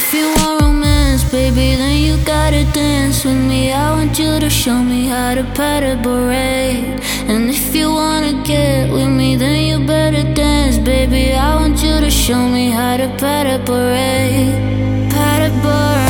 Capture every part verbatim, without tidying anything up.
If you want romance, baby, then you gotta dance with me. I want you to show me how to pat a beret. And if you wanna get with me, then you better dance, baby. I want you to show me how to pat a beret. Pat a beret.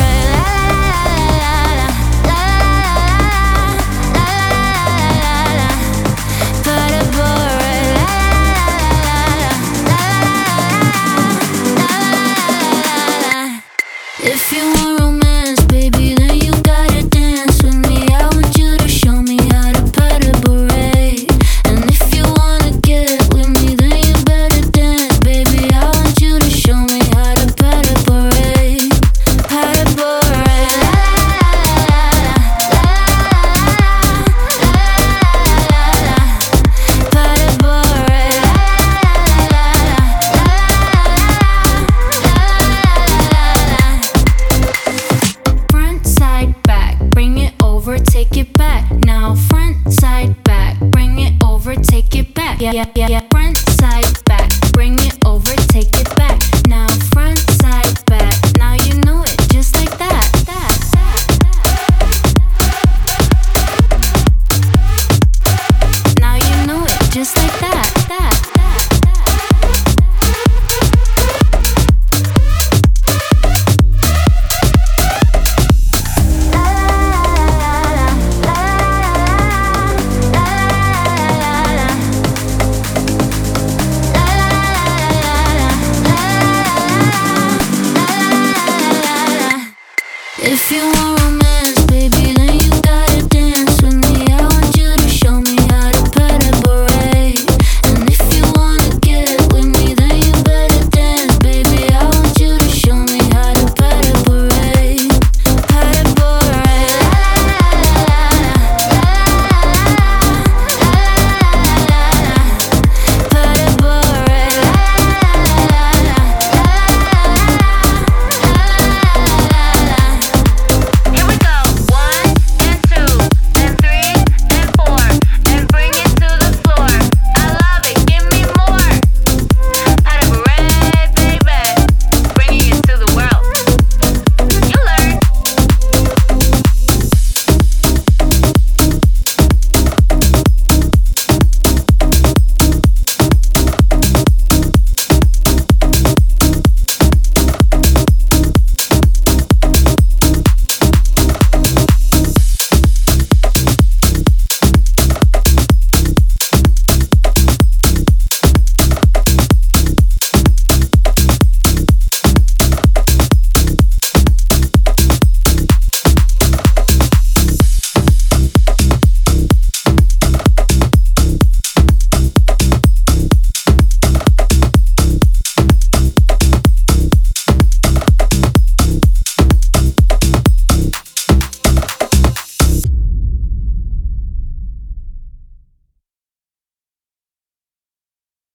If you want romance, baby, then you gotta dance with me. I want you to show me how to pat a beret. And if you wanna get with me, then you better dance, baby. I want you to show me how to pat a beret. Pat a beret. Pat a beret. Front, side, back, bring it over, take it back. Now front, side, back, bring it over, take it back. Yeah, yeah, yeah, yeah. Front, side, back, bring it over, take it back. Now front, side, back. Now you know it, just like that. that, that. Now you know it, just like that. that, that, If you want